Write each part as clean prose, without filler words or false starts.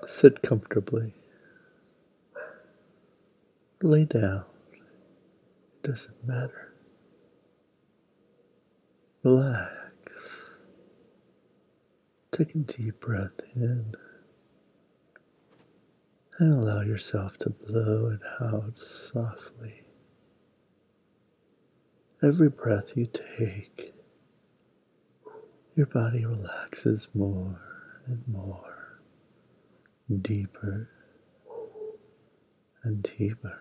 Sit comfortably. Lay down. It doesn't matter. Relax. Take a deep breath in and allow yourself to blow it out softly. Every breath you take, your body relaxes more and more, deeper and deeper.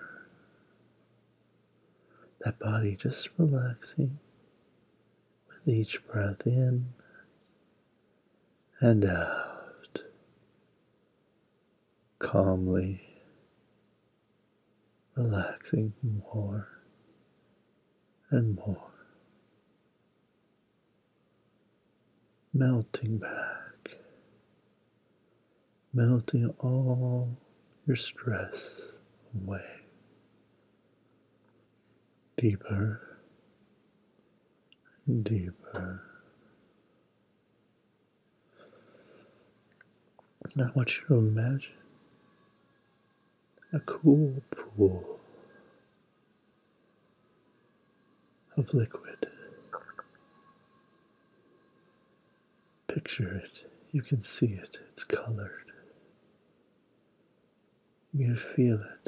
That body just relaxing with each breath in and out, calmly relaxing more and more, melting back, melting all your stress away, deeper and deeper. And I want you to imagine a cool pool of liquid. Picture it. You can see it. It's colored. You can feel it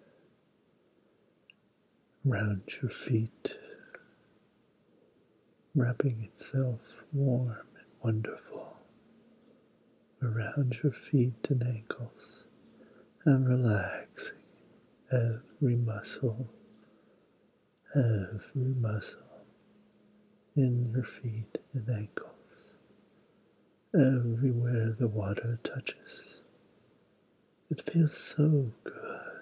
around your feet, wrapping itself warm and wonderful around your feet and ankles, and relaxing every muscle in your feet and ankles, everywhere the water touches. It feels so good.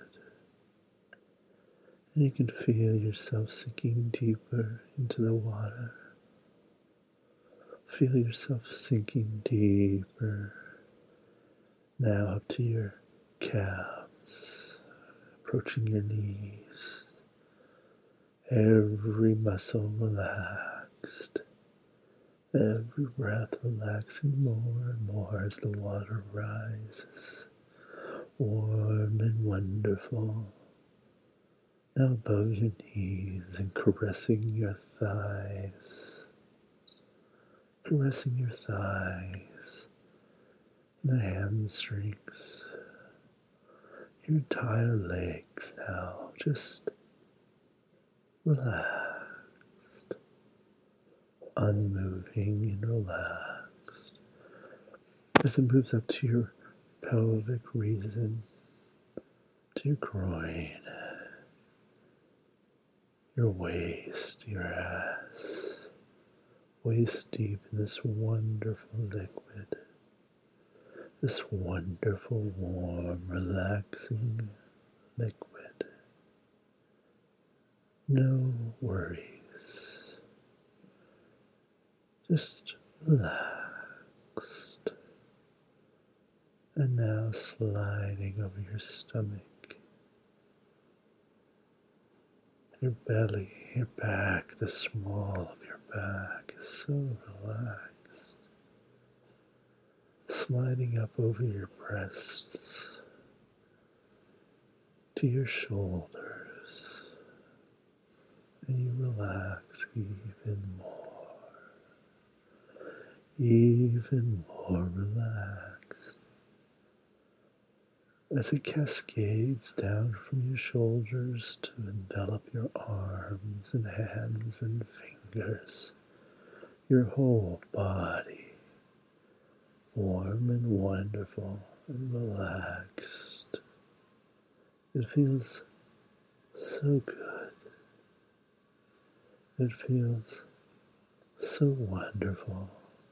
And you can feel yourself sinking deeper into the water. Feel yourself sinking deeper, now up to your calves, approaching your knees. Every muscle relaxed, every breath relaxing more and more as the water rises, warm and wonderful. Now above your knees and caressing your thighs, the hamstrings, your entire legs now just relaxed, unmoving and relaxed. As it moves up to your pelvic region, to your groin, your waist, your ass, waist deep in this wonderful liquid, this wonderful, warm, relaxing liquid. No worries, just relaxed. And now sliding over your stomach, your belly, your back, the small of your back is so relaxed. Sliding up over your breasts to your shoulders, and you relax even more relaxed. As it cascades down from your shoulders to envelop your arms and hands and fingers, your whole body, warm and wonderful and relaxed. It feels so good. It feels so wonderful.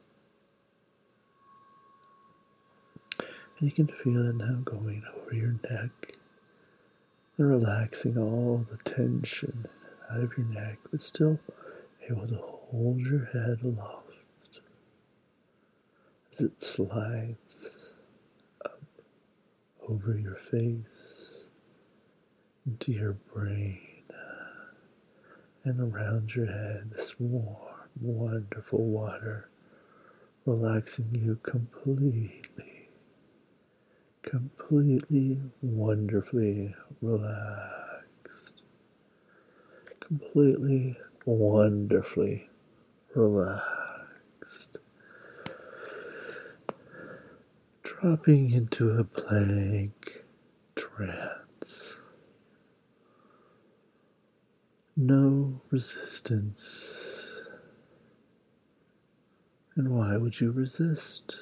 And you can feel it now going over your neck and relaxing all the tension out of your neck, but still able to hold your head aloft as it slides up over your face, into your brain, and around your head, this warm, wonderful water relaxing you completely completely, wonderfully relaxed. Completely, wonderfully relaxed. Dropping into a blank trance. No resistance. And why would you resist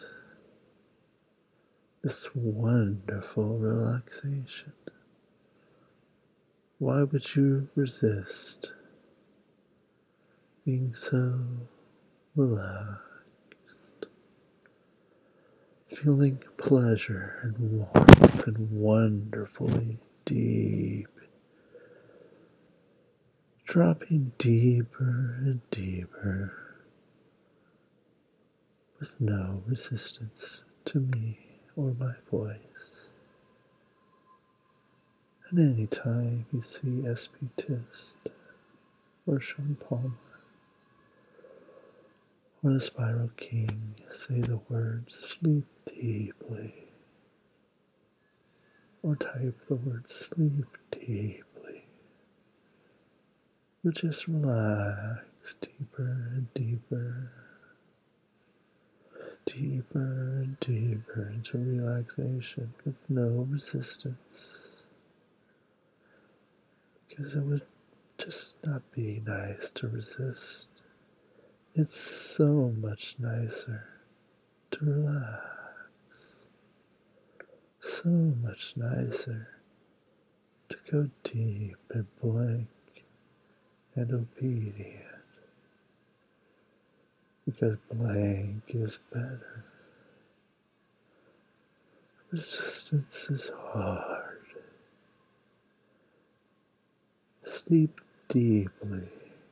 this wonderful relaxation? Why would you resist being so relaxed? Feeling pleasure and warmth and wonderfully deep. Dropping deeper and deeper with no resistance to me or my voice. And any time you see S.P. Tist or Sean Palmer or the Spiral King say the word sleep deeply or type the word sleep deeply, you just relax deeper and deeper, deeper and deeper into relaxation with no resistance. Because it would just not be nice to resist. It's so much nicer to relax. So much nicer to go deep and blank and obedient. Because blank is better. Resistance is hard. Sleep deeply.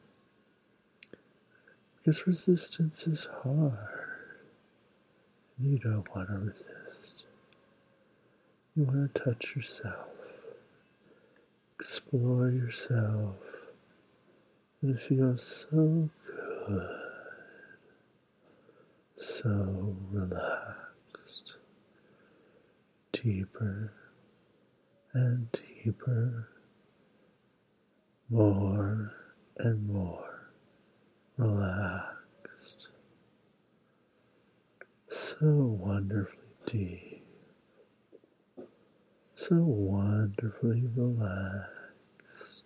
Because resistance is hard. You don't want to resist. You want to touch yourself. Explore yourself. And it feels so good. So relaxed. Deeper and deeper. More and more relaxed. So wonderfully deep. So wonderfully relaxed.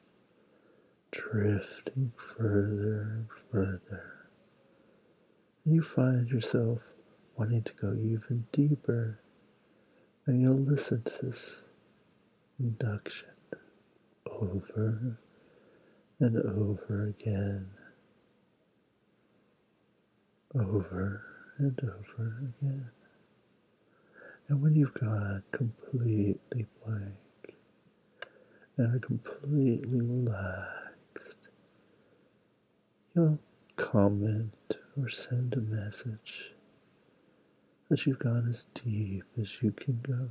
Drifting further and further. And you find yourself wanting to go even deeper. And you'll listen to this induction over and over again, over and over again. And when you've gone completely blank and are completely relaxed, you'll comment or send a message that you've gone as deep as you can go.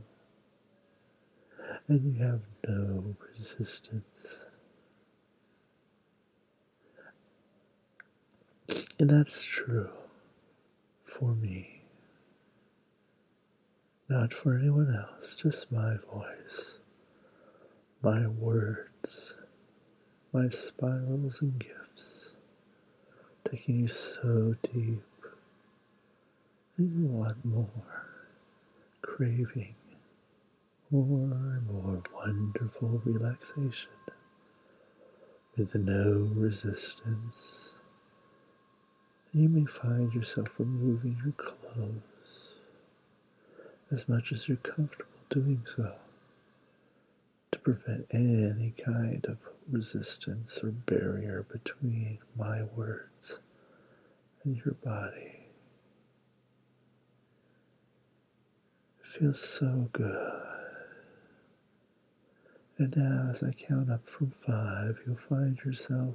And you have no resistance. And that's true for me. Not for anyone else, just my voice, my words, my spirals and gifts, taking you so deep that you want more, craving more and more wonderful relaxation with no resistance. You may find yourself removing your clothes as much as you're comfortable doing so to prevent any kind of resistance or barrier between my words and your body. It feels so good. And now as I count up from 5, you'll find yourself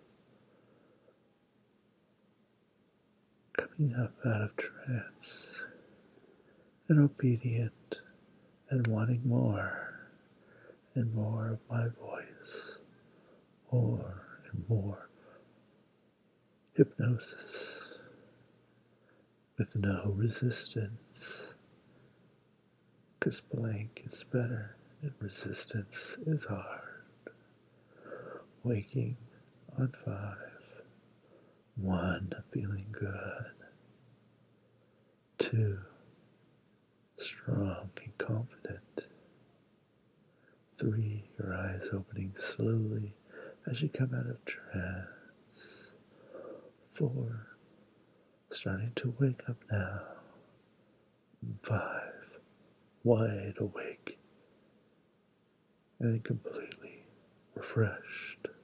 coming up out of trance and obedient and wanting more and more of my voice, more and more hypnosis with no resistance, 'cause blank is better and resistance is hard. Waking on 5. 1, feeling good. 2, strong and confident. 3, your eyes opening slowly as you come out of trance. 4, starting to wake up now. 5, wide awake and completely refreshed.